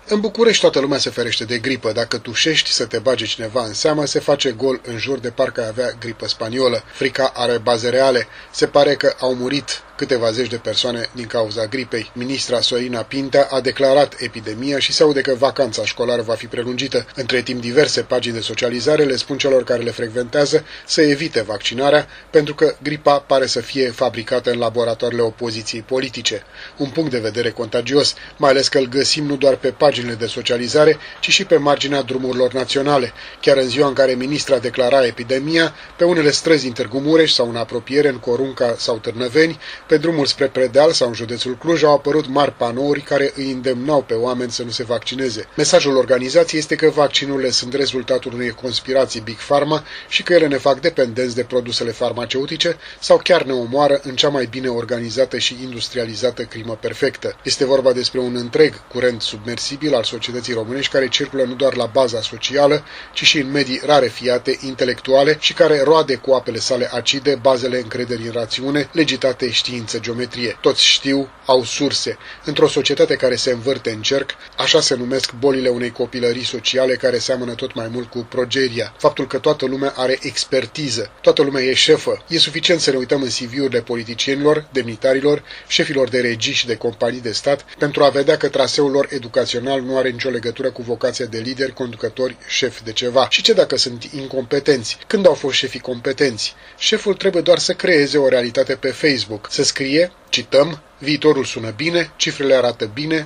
În București toată lumea se ferește de gripă. Dacă tușești să te bage cineva în seamă, se face gol în jur de parcă ai avea gripă spaniolă. Frica are baze reale. Se pare că au murit câteva zeci de persoane din cauza gripei. Ministra Sorina Pintea a declarat epidemia și se aude că vacanța școlară va fi prelungită. Între timp, diverse pagini de socializare le spun celor care le frecventează să evite vaccinarea, pentru că gripa pare să fie fabricată în laboratoarele opoziției politice. Un punct de vedere contagios, mai ales că îl găsim nu doar pe paginile de socializare, ci și pe marginea drumurilor naționale. Chiar în ziua în care ministra declara epidemia, pe unele străzi din Târgu Mureș sau în apropiere, în Corunca sau Târnăveni, pe drumul spre Predeal sau în județul Cluj au apărut mari panouri care îi îndemnau pe oameni să nu se vaccineze. Mesajul organizației este că vaccinurile sunt rezultatul unei conspirații Big Pharma și că ele ne fac dependenți de produsele farmaceutice sau chiar ne omoară în cea mai bine organizată și industrializată crimă perfectă. Este vorba despre un întreg curent submersibil al societății românești care circulă nu doar la baza socială, ci și în medii rarefiate, intelectuale și care roade cu apele sale acide bazele încrederii în rațiune, legitate, știință, geometrie. Toți știu, au surse. Într-o societate care se învârte în cerc, așa se numesc bolile unei copilării sociale care seamănă tot mai mult cu progeria. Faptul că toată lumea are expertiză, toată lumea e șefă. E suficient să ne uităm în CV-urile politicienilor, demnitarilor, șefilor de regii și de companii de stat pentru a vedea că traseul lor educațional nu are nicio legătură cu vocația de lideri, conducători, șefi de ceva. Și ce dacă sunt incompetenți? Când au fost șefii competenți? Șeful trebuie doar să creeze o realitate pe Facebook, să scrie, cităm, viitorul sună bine, cifrele arată bine,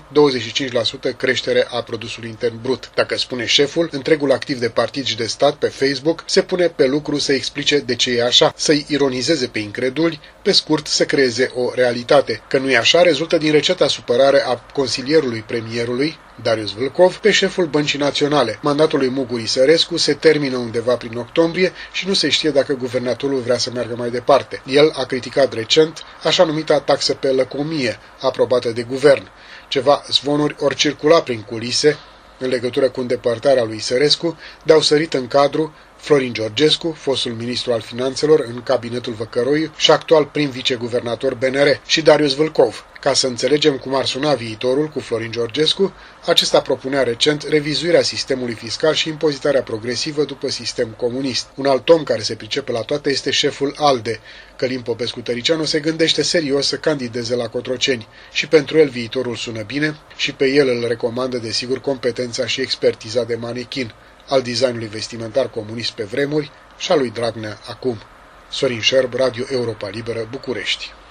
25% creștere a produsului intern brut. Dacă spune șeful, întregul activ de partid și de stat pe Facebook se pune pe lucru să explice de ce e așa, să-i ironizeze pe increduli, pe scurt să creeze o realitate. Că nu e așa, rezultă din recenta supărare a consilierului premierului, Darius Vâlcov, pe șeful Băncii Naționale. Mandatul lui Mugur Sărescu se termină undeva prin octombrie și nu se știe dacă guvernatorul vrea să meargă mai departe. El a criticat recent așa numita taxă pe lăcomie, aprobată de guvern. Ceva zvonuri ori circula prin culise în legătură cu îndepărtarea lui Sărescu, de-au sărit în cadru Florin Georgescu, fostul ministru al finanțelor în cabinetul Văcăroiu și actual prim viceguvernator BNR, și Darius Vâlcov. Ca să înțelegem cum ar suna viitorul cu Florin Georgescu, acesta propunea recent revizuirea sistemului fiscal și impozitarea progresivă după sistem comunist. Un alt om care se pricepe la toate este șeful ALDE. Călim Popescu-Tăricianu se gândește serios să candideze la Cotroceni și pentru el viitorul sună bine și pe el îl recomandă desigur competența și expertiza de manechin al designului vestimentar comunist pe vremuri și al lui Dragnea acum. Sorin Șerb, Radio Europa Liberă, București.